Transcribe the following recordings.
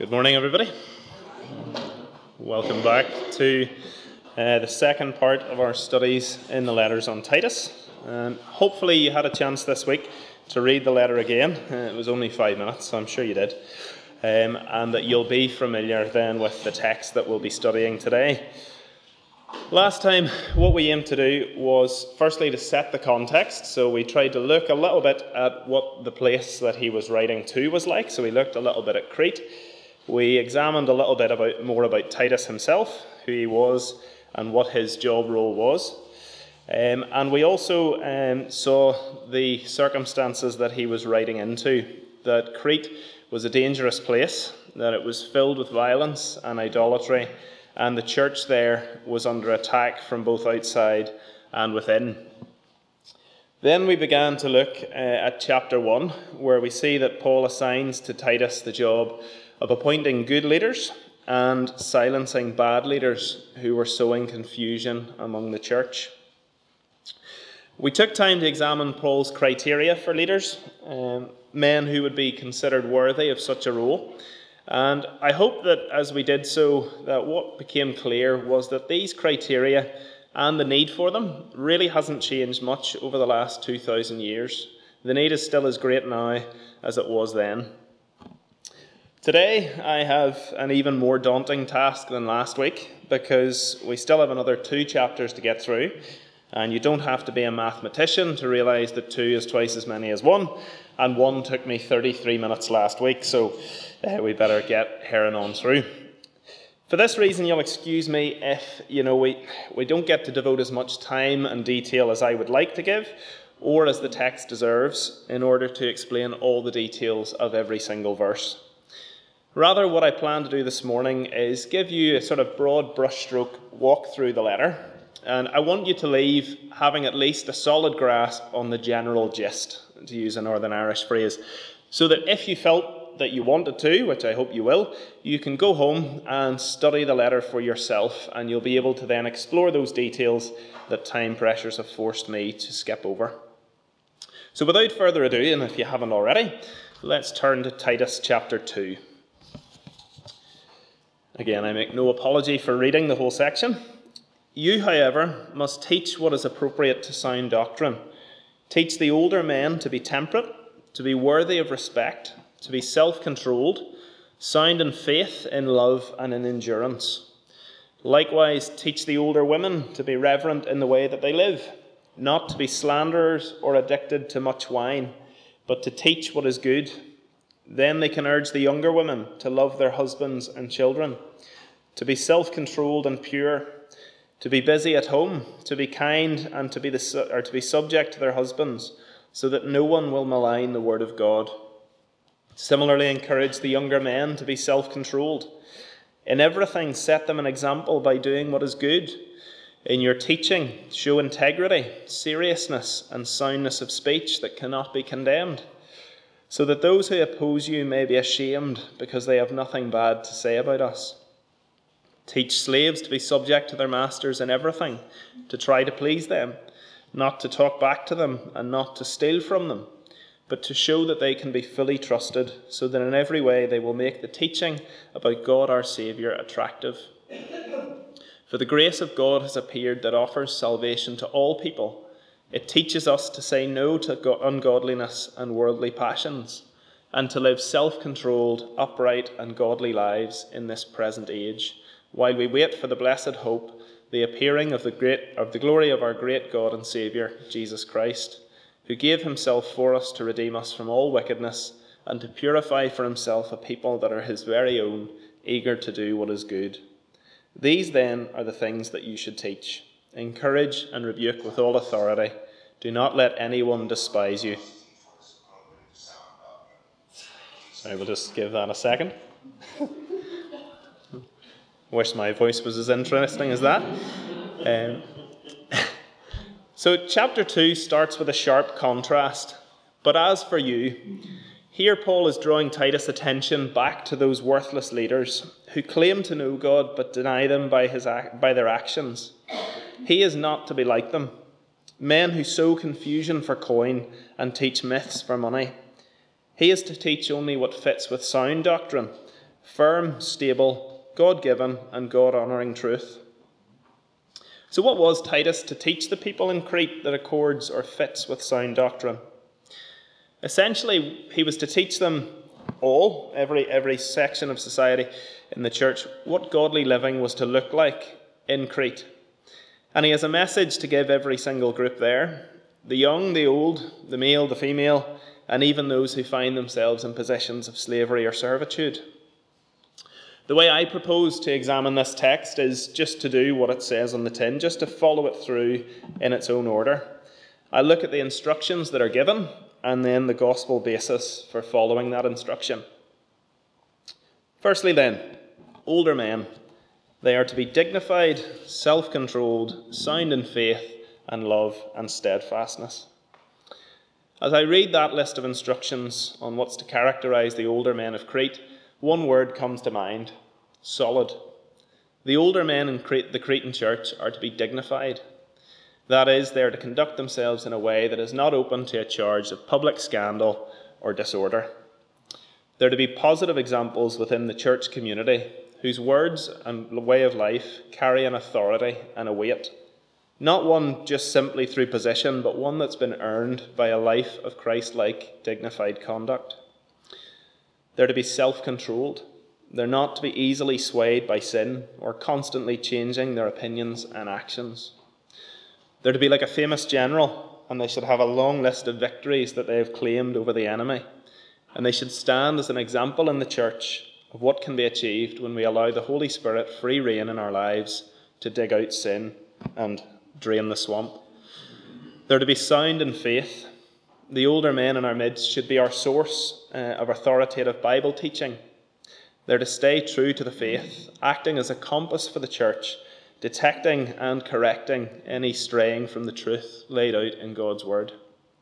Good morning, everybody. Welcome back to the second part of our studies in the letters on Titus. Hopefully you had a chance this week to read the letter again. It was only 5 minutes, so I'm sure you did. And that you'll be familiar then with the text that we'll be studying today. Last time, what we aimed to do was firstly to set the context. So we tried to look a little bit at what the place that he was writing to was like. So we looked a little bit at Crete. We examined a little bit more about Titus himself, who he was and what his job role was. And we also saw the circumstances that he was writing into, that Crete was a dangerous place, that it was filled with violence and idolatry, and the church there was under attack from both outside and within. Then we began to look at chapter 1, where we see that Paul assigns to Titus the job of appointing good leaders and silencing bad leaders who were sowing confusion among the church. We took time to examine Paul's criteria for leaders, men who would be considered worthy of such a role. And I hope that as we did so, that what became clear was that these criteria and the need for them really hasn't changed much over the last 2,000 years. The need is still as great now as it was then. Today, I have an even more daunting task than last week, because we still have another 2 chapters to get through, and you don't have to be a mathematician to realise that 2 is twice as many as 1, and 1 took me 33 minutes last week, so we better get herring on through. For this reason, you'll excuse me if we don't get to devote as much time and detail as I would like to give, or as the text deserves, in order to explain all the details of every single verse. Rather, what I plan to do this morning is give you a sort of broad brushstroke walk through the letter, and I want you to leave having at least a solid grasp on the general gist, to use a Northern Irish phrase, so that if you felt that you wanted to, which I hope you will, you can go home and study the letter for yourself, and you'll be able to then explore those details that time pressures have forced me to skip over. So without further ado, and if you haven't already, let's turn to Titus chapter 2. Again, I make no apology for reading the whole section. You, however, must teach what is appropriate to sound doctrine. Teach the older men to be temperate, to be worthy of respect, to be self-controlled, sound in faith, in love, and in endurance. Likewise, teach the older women to be reverent in the way that they live, not to be slanderers or addicted to much wine, but to teach what is good. Then they can urge the younger women to love their husbands and children, to be self-controlled and pure, to be busy at home, to be kind, and to be subject to their husbands, so that no one will malign the word of God. Similarly, encourage the younger men to be self-controlled. In everything, set them an example by doing what is good. In your teaching, show integrity, seriousness, and soundness of speech that cannot be condemned, so that those who oppose you may be ashamed because they have nothing bad to say about us. Teach slaves to be subject to their masters in everything, to try to please them, not to talk back to them and not to steal from them, but to show that they can be fully trusted, so that in every way they will make the teaching about God our Saviour attractive. For the grace of God has appeared that offers salvation to all people. It teaches us to say no to ungodliness and worldly passions, and to live self-controlled, upright, and godly lives in this present age, while we wait for the blessed hope, the appearing of the glory of our great God and Saviour, Jesus Christ, who gave himself for us to redeem us from all wickedness, and to purify for himself a people that are his very own, eager to do what is good. These then are the things that you should teach. Encourage and rebuke with all authority. Do not let anyone despise you. Sorry, we'll just give that a second. Wish my voice was as interesting as that. So chapter 2 starts with a sharp contrast. But as for you, here Paul is drawing Titus' attention back to those worthless leaders who claim to know God but deny them by their actions. He is not to be like them. Men who sow confusion for coin and teach myths for money. He is to teach only what fits with sound doctrine, firm, stable, God-given and God-honouring truth. So what was Titus to teach the people in Crete that accords or fits with sound doctrine? Essentially, he was to teach them all, every section of society in the church, what godly living was to look like in Crete. And he has a message to give every single group there, the young, the old, the male, the female, and even those who find themselves in positions of slavery or servitude. The way I propose to examine this text is just to do what it says on the tin, just to follow it through in its own order. I look at the instructions that are given, and then the gospel basis for following that instruction. Firstly then, older men. They are to be dignified, self-controlled, sound in faith and love and steadfastness. As I read that list of instructions on what's to characterize the older men of Crete, one word comes to mind: solid. The older men in Crete, the Cretan church, are to be dignified. That is, they are to conduct themselves in a way that is not open to a charge of public scandal or disorder. They are to be positive examples within the church community, whose words and way of life carry an authority and a weight. Not one just simply through position, but one that's been earned by a life of Christ-like, dignified conduct. They're to be self-controlled. They're not to be easily swayed by sin or constantly changing their opinions and actions. They're to be like a famous general, and they should have a long list of victories that they have claimed over the enemy. And they should stand as an example in the church of what can be achieved when we allow the Holy Spirit free rein in our lives to dig out sin and drain the swamp. They're to be sound in faith. The older men in our midst should be our source of authoritative Bible teaching. They're to stay true to the faith, acting as a compass for the church, detecting and correcting any straying from the truth laid out in God's word.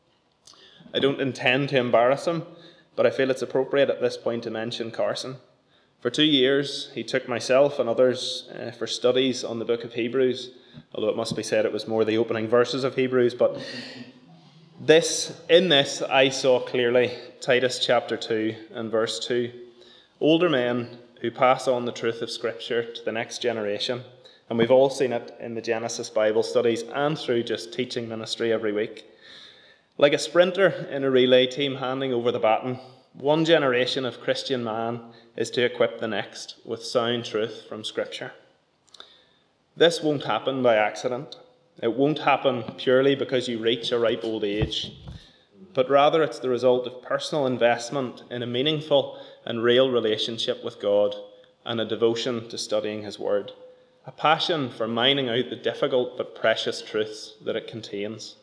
I don't intend to embarrass him, but I feel it's appropriate at this point to mention Carson. For 2 years, he took myself and others for studies on the book of Hebrews, although it must be said it was more the opening verses of Hebrews. But in this, I saw clearly Titus chapter 2 and verse 2. Older men who pass on the truth of Scripture to the next generation. And we've all seen it in the Genesis Bible studies and through just teaching ministry every week. Like a sprinter in a relay team handing over the baton, one generation of Christian man is to equip the next with sound truth from Scripture. This won't happen by accident. It won't happen purely because you reach a ripe old age, but rather it's the result of personal investment in a meaningful and real relationship with God and a devotion to studying His Word, a passion for mining out the difficult but precious truths that it contains.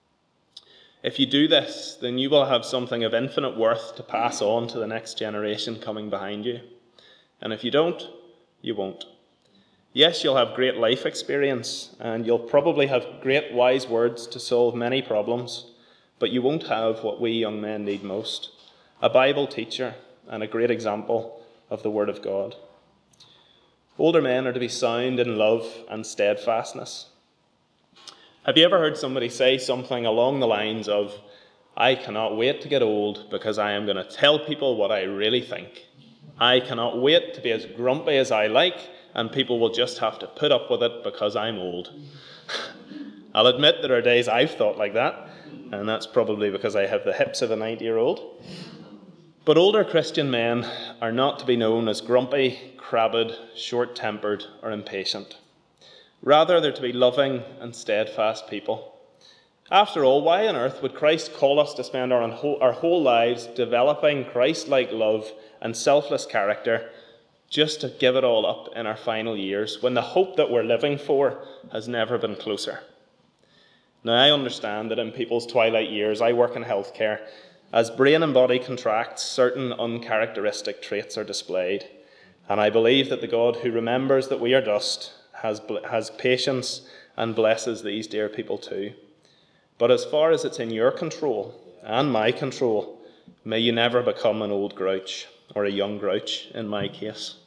If you do this, then you will have something of infinite worth to pass on to the next generation coming behind you. And if you don't, you won't. Yes, you'll have great life experience, and you'll probably have great wise words to solve many problems, but you won't have what we young men need most: a Bible teacher and a great example of the Word of God. Older men are to be sound in love and steadfastness. Have you ever heard somebody say something along the lines of, "I cannot wait to get old because I am going to tell people what I really think. I cannot wait to be as grumpy as I like, and people will just have to put up with it because I'm old." I'll admit there are days I've thought like that, and that's probably because I have the hips of a 90-year-old. But older Christian men are not to be known as grumpy, crabbed, short-tempered, or impatient. Rather, they're to be loving and steadfast people. After all, why on earth would Christ call us to spend our whole lives developing Christ-like love and selfless character just to give it all up in our final years, when the hope that we're living for has never been closer? Now, I understand that in people's twilight years, I work in healthcare. As brain and body contracts, certain uncharacteristic traits are displayed. And I believe that the God who remembers that we are dust has patience and blesses these dear people too. But as far as it's in your control and my control, may you never become an old grouch, or a young grouch in my case.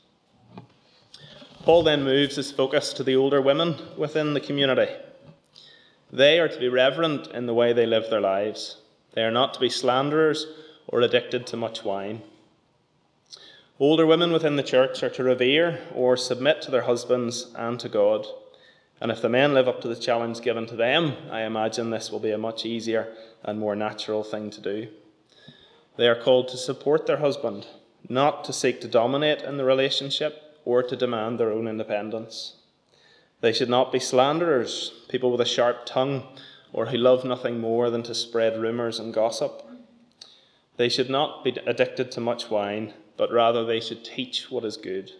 Paul then moves his focus to the older women within the community. They are to be reverent in the way they live their lives. They are not to be slanderers or addicted to much wine. Older women within the church are to revere or submit to their husbands and to God. And if the men live up to the challenge given to them, I imagine this will be a much easier and more natural thing to do. They are called to support their husband, not to seek to dominate in the relationship or to demand their own independence. They should not be slanderers, people with a sharp tongue, or who love nothing more than to spread rumours and gossip. They should not be addicted to much wine, but rather they should teach what is good.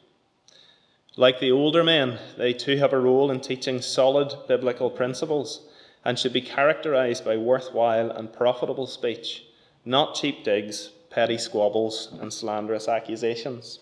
Like the older men, they too have a role in teaching solid biblical principles and should be characterised by worthwhile and profitable speech, not cheap digs, petty squabbles and slanderous accusations.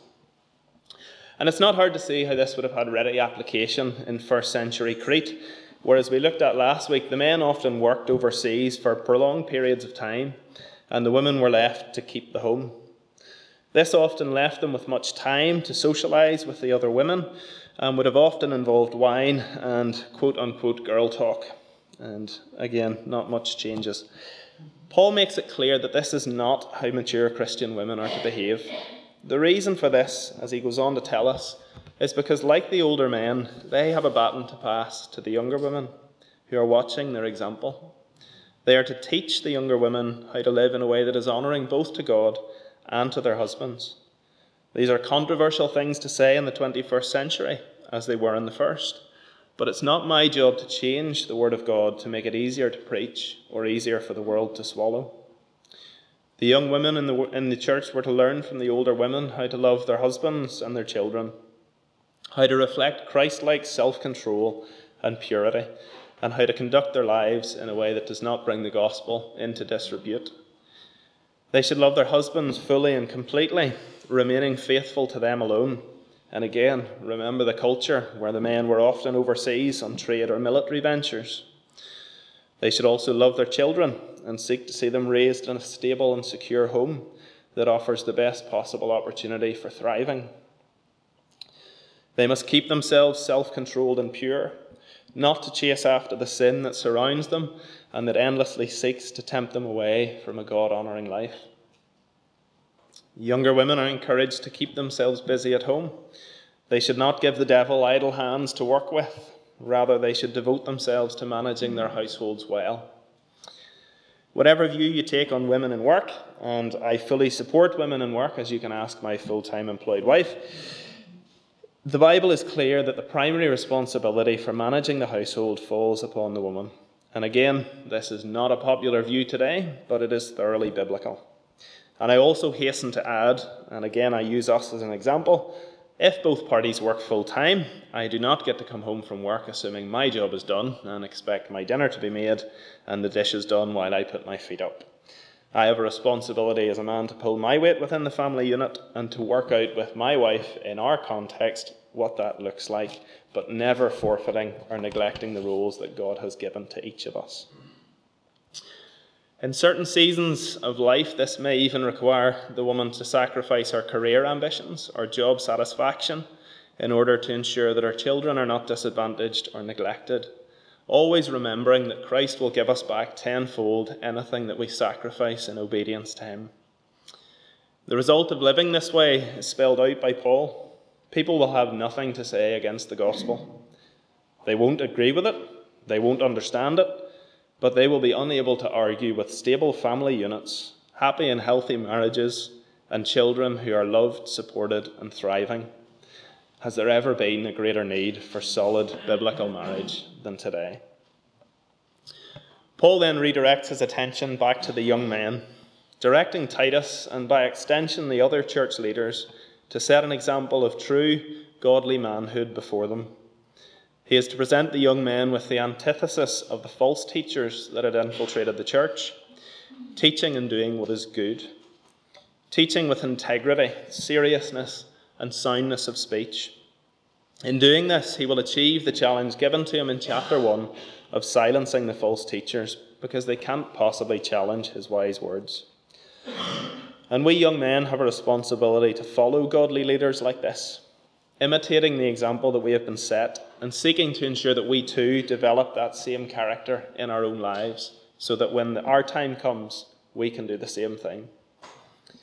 And it's not hard to see how this would have had ready application in first century Crete, where, as we looked at last week, the men often worked overseas for prolonged periods of time, and the women were left to keep the home. This often left them with much time to socialise with the other women and would have often involved wine and quote-unquote girl talk. And again, not much changes. Paul makes it clear that this is not how mature Christian women are to behave. The reason for this, as he goes on to tell us, is because, like the older men, they have a baton to pass to the younger women who are watching their example. They are to teach the younger women how to live in a way that is honouring both to God and to their husbands. These are controversial things to say in the 21st century, as they were in the first. But it's not my job to change the Word of God to make it easier to preach or easier for the world to swallow. The young women in the church were to learn from the older women how to love their husbands and their children, how to reflect Christ-like self-control and purity, and how to conduct their lives in a way that does not bring the gospel into disrepute. They should love their husbands fully and completely, remaining faithful to them alone. And again, remember the culture where the men were often overseas on trade or military ventures. They should also love their children and seek to see them raised in a stable and secure home that offers the best possible opportunity for thriving. They must keep themselves self-controlled and pure, not to chase after the sin that surrounds them and that endlessly seeks to tempt them away from a God-honouring life. Younger women are encouraged to keep themselves busy at home. They should not give the devil idle hands to work with. Rather, they should devote themselves to managing their households well. Whatever view you take on women in work, and I fully support women in work, as you can ask my full-time employed wife, the Bible is clear that the primary responsibility for managing the household falls upon the woman. And again, this is not a popular view today, but it is thoroughly biblical. And I also hasten to add, and again I use us as an example, if both parties work full-time, I do not get to come home from work assuming my job is done and expect my dinner to be made and the dishes done while I put my feet up. I have a responsibility as a man to pull my weight within the family unit and to work out with my wife in our context what that looks like, but never forfeiting or neglecting the roles that God has given to each of us. In certain seasons of life, this may even require the woman to sacrifice her career ambitions or job satisfaction in order to ensure that her children are not disadvantaged or neglected, always remembering that Christ will give us back tenfold anything that we sacrifice in obedience to him. The result of living this way is spelled out by Paul. People will have nothing to say against the gospel. They won't agree with it, they won't understand it, but they will be unable to argue with stable family units, happy and healthy marriages, and children who are loved, supported, and thriving. Has there ever been a greater need for solid biblical marriage than today? Paul then redirects his attention back to the young men, directing Titus and by extension the other church leaders to set an example of true godly manhood before them. He is to present the young men with the antithesis of the false teachers that had infiltrated the church, teaching and doing what is good, teaching with integrity, seriousness, and soundness of speech. In doing this, he will achieve the challenge given to him in chapter 1 of silencing the false teachers, because they can't possibly challenge his wise words. And we young men have a responsibility to follow godly leaders like this, imitating the example that we have been set and seeking to ensure that we too develop that same character in our own lives so that when our time comes, we can do the same thing.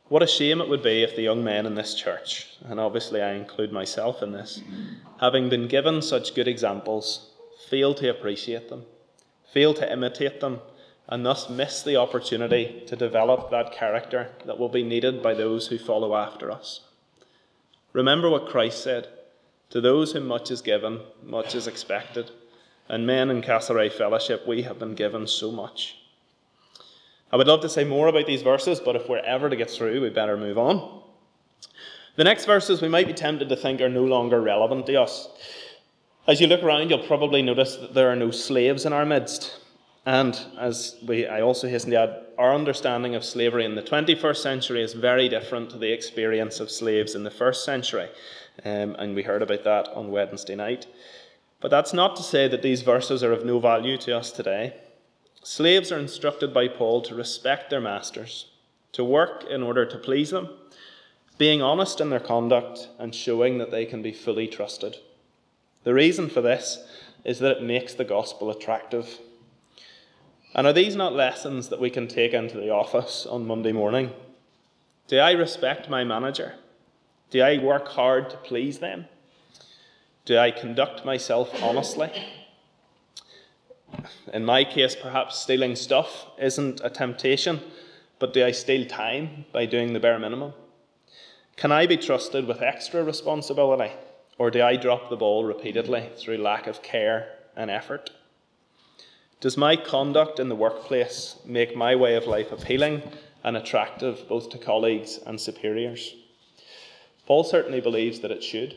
What a shame it would be if the young men in this church, and obviously I include myself in this, having been given such good examples, fail to appreciate them, fail to imitate them, and thus miss the opportunity to develop that character that will be needed by those who follow after us. Remember what Christ said, "To those whom much is given, much is expected." And men in Castlereagh Fellowship, we have been given so much. I would love to say more about these verses, but if we're ever to get through, we better move on. The next verses we might be tempted to think are no longer relevant to us. As you look around, you'll probably notice that there are no slaves in our midst. And I also hasten to add, our understanding of slavery in the 21st century is very different to the experience of slaves in the first century. And we heard about that on Wednesday night. But that's not to say that these verses are of no value to us today. Slaves are instructed by Paul to respect their masters, to work in order to please them, being honest in their conduct and showing that they can be fully trusted. The reason for this is that it makes the gospel attractive. And are these not lessons that we can take into the office on Monday morning? Do I respect my manager? Do I work hard to please them? Do I conduct myself honestly? In my case, perhaps stealing stuff isn't a temptation, but do I steal time by doing the bare minimum? Can I be trusted with extra responsibility, or do I drop the ball repeatedly through lack of care and effort? Does my conduct in the workplace make my way of life appealing and attractive both to colleagues and superiors? Paul certainly believes that it should.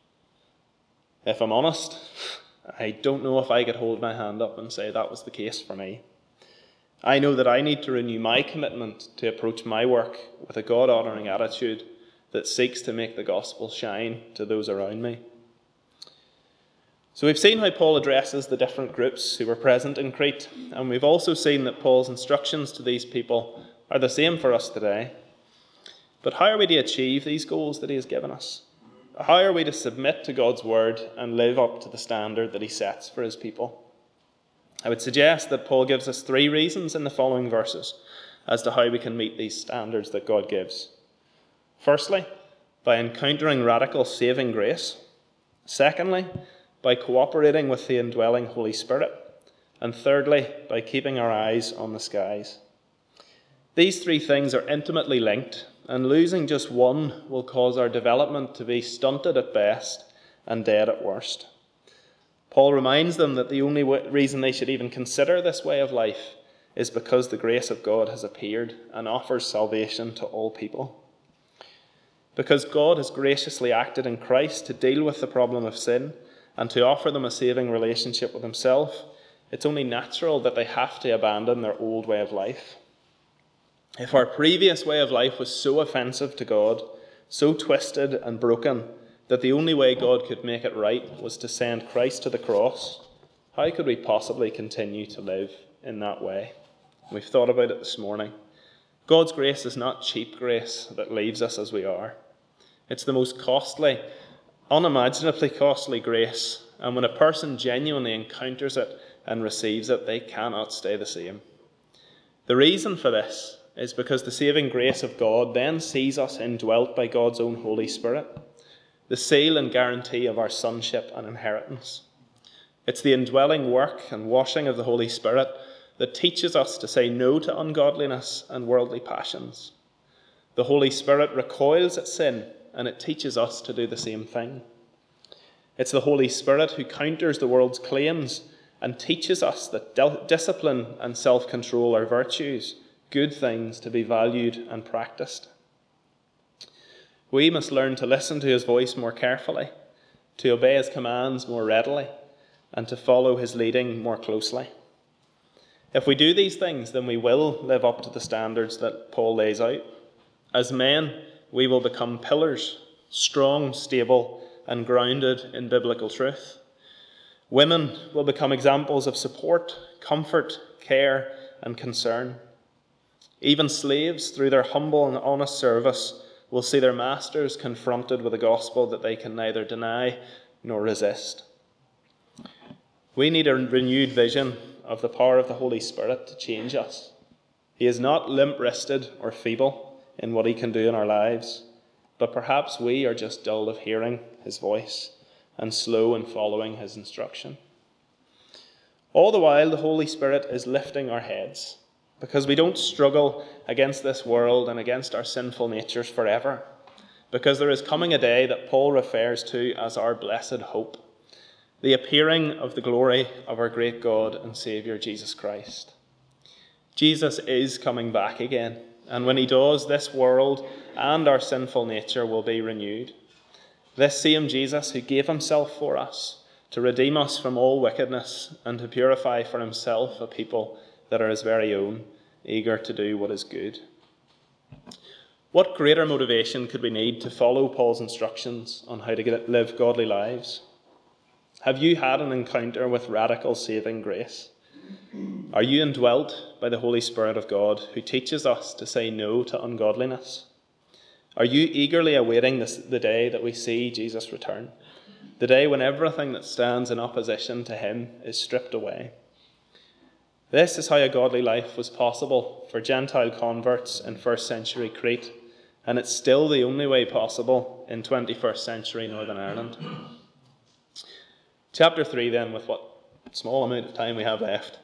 If I'm honest, I don't know if I could hold my hand up and say that was the case for me. I know that I need to renew my commitment to approach my work with a God-honouring attitude that seeks to make the gospel shine to those around me. So we've seen how Paul addresses the different groups who were present in Crete, and we've also seen that Paul's instructions to these people are the same for us today. But how are we to achieve these goals that he has given us? How are we to submit to God's word and live up to the standard that he sets for his people? I would suggest that Paul gives us 3 reasons in the following verses as to how we can meet these standards that God gives. Firstly, by encountering radical saving grace. Secondly, by cooperating with the indwelling Holy Spirit. And thirdly, by keeping our eyes on the skies. These 3 things are intimately linked, and losing just one will cause our development to be stunted at best and dead at worst. Paul reminds them that the only reason they should even consider this way of life is because the grace of God has appeared and offers salvation to all people. Because God has graciously acted in Christ to deal with the problem of sin and to offer them a saving relationship with himself, it's only natural that they have to abandon their old way of life. If our previous way of life was so offensive to God, so twisted and broken, that the only way God could make it right was to send Christ to the cross, how could we possibly continue to live in that way? We've thought about it this morning. God's grace is not cheap grace that leaves us as we are. It's the most costly, unimaginably costly grace, and when a person genuinely encounters it and receives it, they cannot stay the same. The reason for this is because the saving grace of God then sees us indwelt by God's own Holy Spirit, the seal and guarantee of our sonship and inheritance. It's the indwelling work and washing of the Holy Spirit that teaches us to say no to ungodliness and worldly passions. The Holy Spirit recoils at sin, and it teaches us to do the same thing. It's the Holy Spirit who counters the world's claims and teaches us that discipline and self-control are virtues, good things to be valued and practiced. We must learn to listen to his voice more carefully, to obey his commands more readily, and to follow his leading more closely. If we do these things, then we will live up to the standards that Paul lays out. As men, we will become pillars, strong, stable, and grounded in biblical truth. Women will become examples of support, comfort, care, and concern. Even slaves, through their humble and honest service, will see their masters confronted with a gospel that they can neither deny nor resist. We need a renewed vision of the power of the Holy Spirit to change us. He is not limp-wristed or feeble. in what he can do in our lives, but perhaps we are just dull of hearing his voice and slow in following his instruction. All the while, the Holy Spirit is lifting our heads, because we don't struggle against this world and against our sinful natures forever, because there is coming a day that Paul refers to as our blessed hope, the appearing of the glory of our great God and Saviour Jesus Christ. Jesus is coming back again, and when he does, this world and our sinful nature will be renewed. This same Jesus who gave himself for us to redeem us from all wickedness and to purify for himself a people that are his very own, eager to do what is good. What greater motivation could we need to follow Paul's instructions on how to live godly lives? Have you had an encounter with radical saving grace? Are you indwelt by the Holy Spirit of God who teaches us to say no to ungodliness? Are you eagerly awaiting the day that we see Jesus return? The day when everything that stands in opposition to him is stripped away. This is how a godly life was possible for Gentile converts in first century Crete, and it's still the only way possible in 21st century Northern Ireland. Chapter 3 then, with what small amount of time we have left.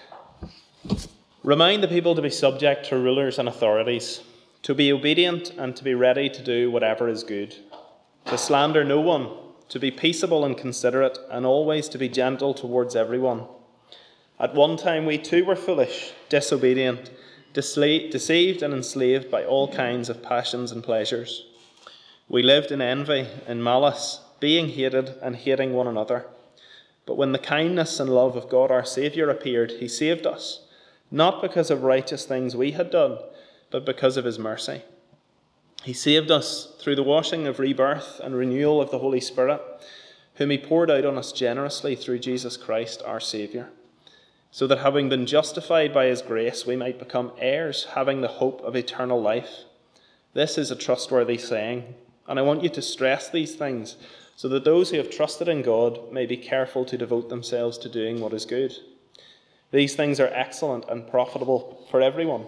Remind the people to be subject to rulers and authorities, to be obedient and to be ready to do whatever is good, to slander no one, to be peaceable and considerate, and always to be gentle towards everyone. At one time we too were foolish, disobedient, deceived and enslaved by all kinds of passions and pleasures. We lived in envy and malice, being hated and hating one another. But when the kindness and love of God our Saviour appeared, he saved us, not because of righteous things we had done, but because of his mercy. He saved us through the washing of rebirth and renewal of the Holy Spirit, whom he poured out on us generously through Jesus Christ our Saviour, so that having been justified by his grace, we might become heirs, having the hope of eternal life. This is a trustworthy saying, and I want you to stress these things, so that those who have trusted in God may be careful to devote themselves to doing what is good. These things are excellent and profitable for everyone.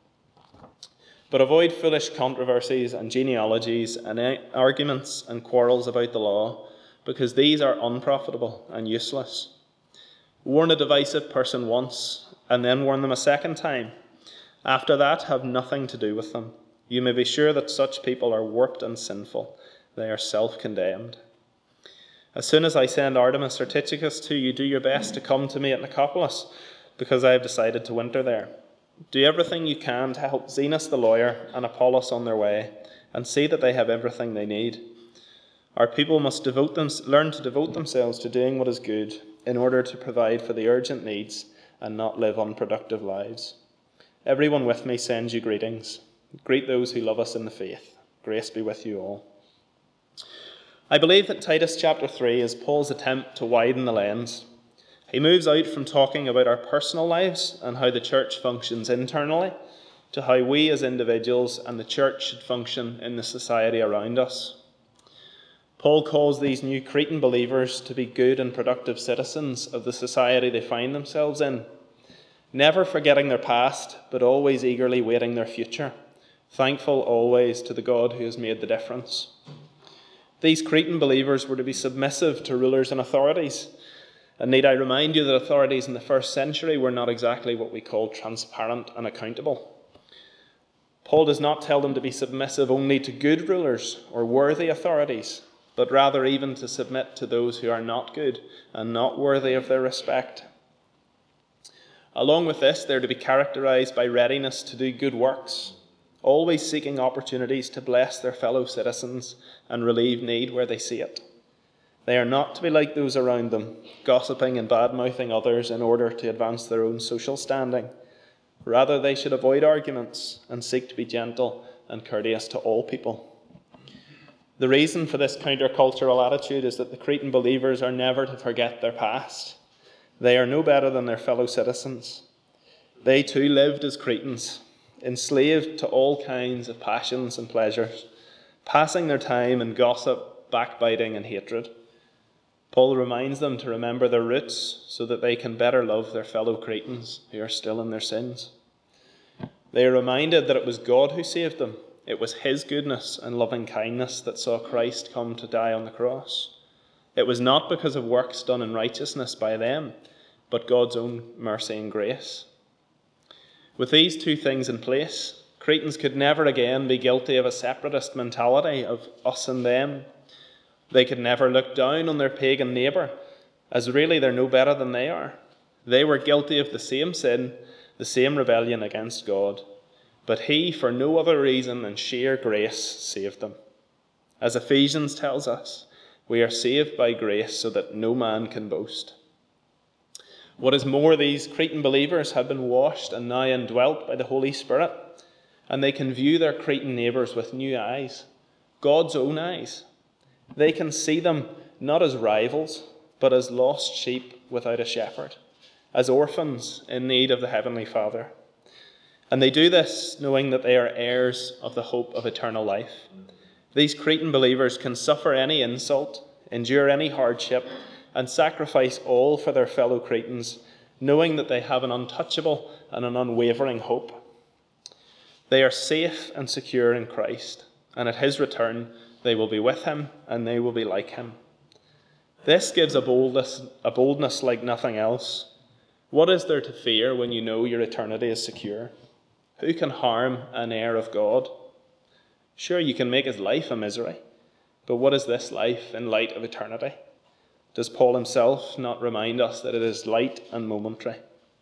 But avoid foolish controversies and genealogies and arguments and quarrels about the law, because these are unprofitable and useless. Warn a divisive person once, and then warn them a second time. After that, have nothing to do with them. You may be sure that such people are warped and sinful. They are self-condemned. As soon as I send Artemas or Tychicus to you, do your best to come to me at Nicopolis, because I have decided to winter there. Do everything you can to help Zenas the lawyer and Apollos on their way, and see that they have everything they need. Our people must learn to devote themselves to doing what is good, in order to provide for the urgent needs and not live unproductive lives. Everyone with me sends you greetings. Greet those who love us in the faith. Grace be with you all. I believe that Titus chapter 3 is Paul's attempt to widen the lens. He moves out from talking about our personal lives and how the church functions internally to how we as individuals and the church should function in the society around us. Paul calls these new Cretan believers to be good and productive citizens of the society they find themselves in, never forgetting their past, but always eagerly waiting their future, thankful always to the God who has made the difference. These Cretan believers were to be submissive to rulers and authorities. And need I remind you that authorities in the first century were not exactly what we call transparent and accountable. Paul does not tell them to be submissive only to good rulers or worthy authorities, but rather even to submit to those who are not good and not worthy of their respect. Along with this, they're to be characterized by readiness to do good works, always seeking opportunities to bless their fellow citizens and relieve need where they see it. They are not to be like those around them, gossiping and bad-mouthing others in order to advance their own social standing. Rather, they should avoid arguments and seek to be gentle and courteous to all people. The reason for this countercultural attitude is that the Cretan believers are never to forget their past. They are no better than their fellow citizens. They too lived as Cretans, enslaved to all kinds of passions and pleasures, passing their time in gossip, backbiting and hatred. Paul reminds them to remember their roots so that they can better love their fellow Cretans who are still in their sins. They are reminded that it was God who saved them It was his goodness and loving kindness that saw Christ come to die on the cross. It was not because of works done in righteousness by them, but God's own mercy and grace. With these two things in place, Cretans could never again be guilty of a separatist mentality of us and them. They could never look down on their pagan neighbour, as really they're no better than they are. They were guilty of the same sin, the same rebellion against God. But he, for no other reason than sheer grace, saved them. As Ephesians tells us, we are saved by grace so that no man can boast. What is more, these Cretan believers have been washed and now indwelt by the Holy Spirit, and they can view their Cretan neighbours with new eyes, God's own eyes. They can see them not as rivals, but as lost sheep without a shepherd, as orphans in need of the Heavenly Father. And they do this knowing that they are heirs of the hope of eternal life. These Cretan believers can suffer any insult, endure any hardship, and sacrifice all for their fellow Cretans, knowing that they have an untouchable and an unwavering hope. They are safe and secure in Christ, and at his return they will be with him and they will be like him. This gives a boldness like nothing else. What is there to fear when you know your eternity is secure? Who can harm an heir of God? Sure, you can make his life a misery, but what is this life in light of eternity? Does Paul himself not remind us that it is light and momentary?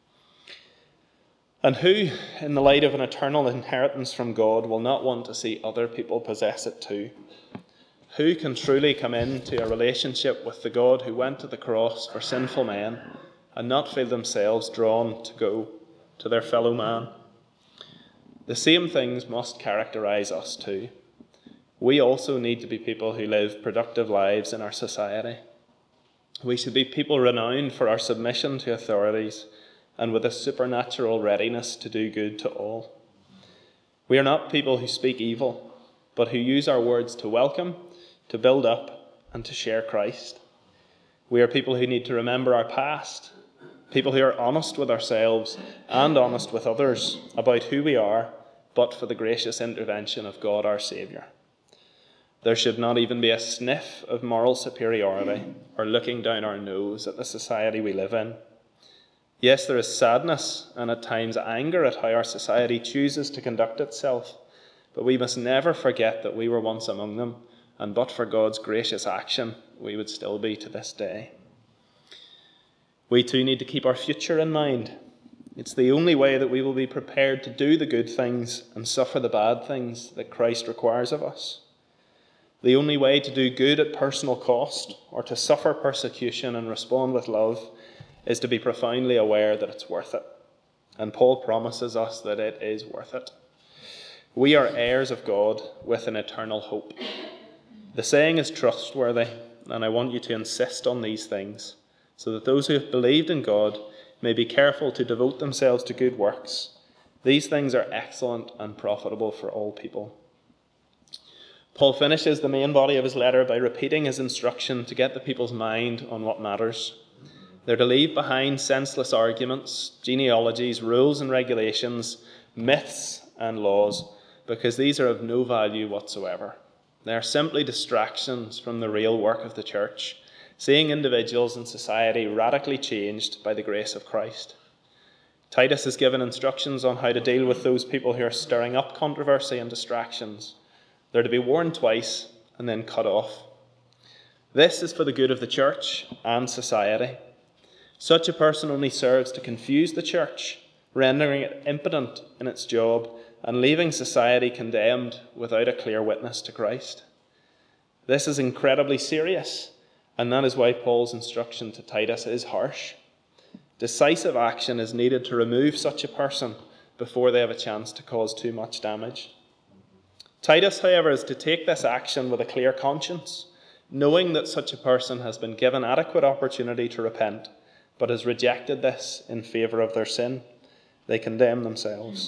And who, in the light of an eternal inheritance from God, will not want to see other people possess it too? Who can truly come into a relationship with the God who went to the cross for sinful men and not feel themselves drawn to go to their fellow man? The same things must characterize us too. We also need to be people who live productive lives in our society. We should be people renowned for our submission to authorities and with a supernatural readiness to do good to all. We are not people who speak evil, but who use our words to welcome, to build up, and to share Christ. We are people who need to remember our past, people who are honest with ourselves and honest with others about who we are, but for the gracious intervention of God our Saviour. There should not even be a sniff of moral superiority or looking down our nose at the society we live in. Yes, there is sadness and at times anger at how our society chooses to conduct itself, but we must never forget that we were once among them, and but for God's gracious action, we would still be to this day. We too need to keep our future in mind. It's the only way that we will be prepared to do the good things and suffer the bad things that Christ requires of us. The only way to do good at personal cost or to suffer persecution and respond with love is to be profoundly aware that it's worth it. And Paul promises us that it is worth it. We are heirs of God with an eternal hope. The saying is trustworthy, and I want you to insist on these things, so that those who have believed in God may be careful to devote themselves to good works. These things are excellent and profitable for all people. Paul finishes the main body of his letter by repeating his instruction to get the people's mind on what matters. They're to leave behind senseless arguments, genealogies, rules and regulations, myths and laws, because these are of no value whatsoever. They are simply distractions from the real work of the church, seeing individuals and society radically changed by the grace of Christ. Titus is given instructions on how to deal with those people who are stirring up controversy and distractions. They're to be warned twice and then cut off. This is for the good of the church and society. Such a person only serves to confuse the church, rendering it impotent in its job and leaving society condemned without a clear witness to Christ. This is incredibly serious, and that is why Paul's instruction to Titus is harsh. Decisive action is needed to remove such a person before they have a chance to cause too much damage. Titus, however, is to take this action with a clear conscience, knowing that such a person has been given adequate opportunity to repent, but has rejected this in favour of their sin. They condemn themselves.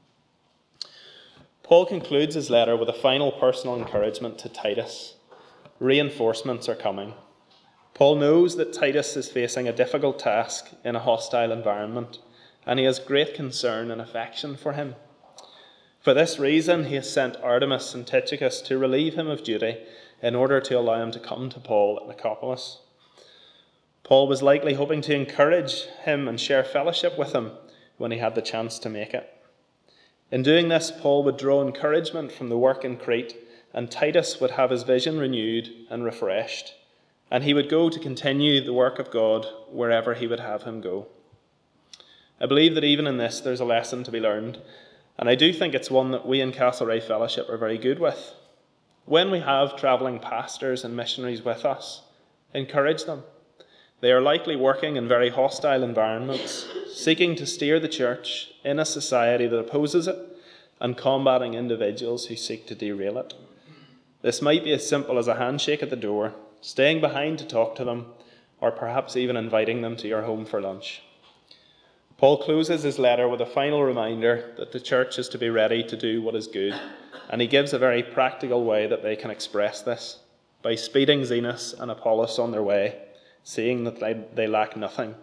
Paul concludes his letter with a final personal encouragement to Titus. Reinforcements are coming. Paul knows that Titus is facing a difficult task in a hostile environment, and he has great concern and affection for him. For this reason, he has sent Artemas and Tychicus to relieve him of duty in order to allow him to come to Paul at Nicopolis. Paul was likely hoping to encourage him and share fellowship with him when he had the chance to make it. In doing this, Paul would draw encouragement from the work in Crete, and Titus would have his vision renewed and refreshed, and he would go to continue the work of God wherever he would have him go. I believe that even in this there's a lesson to be learned, and I do think it's one that we in Castlereagh Fellowship are very good with. When we have travelling pastors and missionaries with us, encourage them. They are likely working in very hostile environments, seeking to steer the church in a society that opposes it and combating individuals who seek to derail it. This might be as simple as a handshake at the door, staying behind to talk to them, or perhaps even inviting them to your home for lunch. Paul closes his letter with a final reminder that the church is to be ready to do what is good, and he gives a very practical way that they can express this, by speeding Zenas and Apollos on their way, seeing that they lack nothing.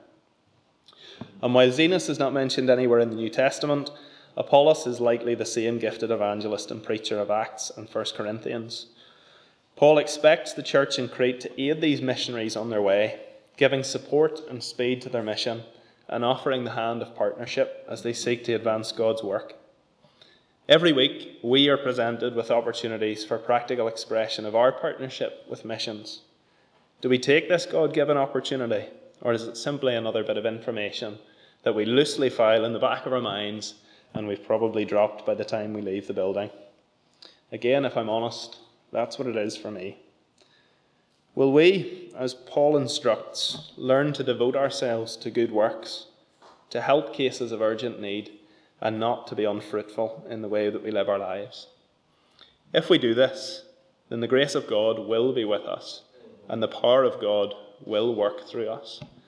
And while Zenas is not mentioned anywhere in the New Testament, Apollos is likely the same gifted evangelist and preacher of Acts and 1 Corinthians. Paul expects the church in Crete to aid these missionaries on their way, giving support and speed to their mission, and offering the hand of partnership as they seek to advance God's work. Every week, we are presented with opportunities for practical expression of our partnership with missions. Do we take this God-given opportunity, or is it simply another bit of information that we loosely file in the back of our minds and we've probably dropped by the time we leave the building? Again, if I'm honest, that's what it is for me. Will we, as Paul instructs, learn to devote ourselves to good works, to help cases of urgent need, and not to be unfruitful in the way that we live our lives? If we do this, then the grace of God will be with us, and the power of God will work through us.